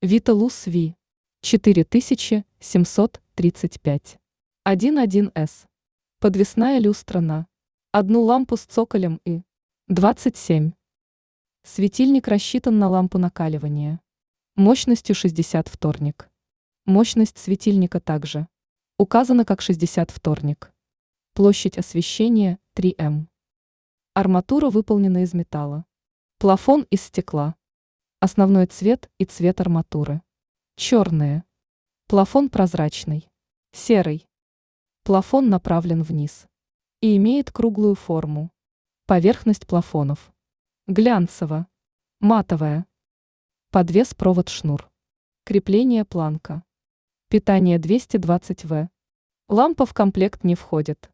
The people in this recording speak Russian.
Виталус Ви 4735. 1.1С. Подвесная люстра на одну лампу с цоколем и 27. Светильник рассчитан на лампу накаливания. Мощностью 60 вторник. Мощность светильника также указана как 60 вторник. Площадь освещения 3 М. Арматура выполнена из металла. Плафон из стекла. Основной цвет и цвет арматуры. Черные. Плафон прозрачный. Серый. Плафон направлен вниз и имеет круглую форму. Поверхность плафонов. Глянцево. Матовая. Подвес провод шнур. Крепление планка. Питание 220 В. Лампа в комплект не входит.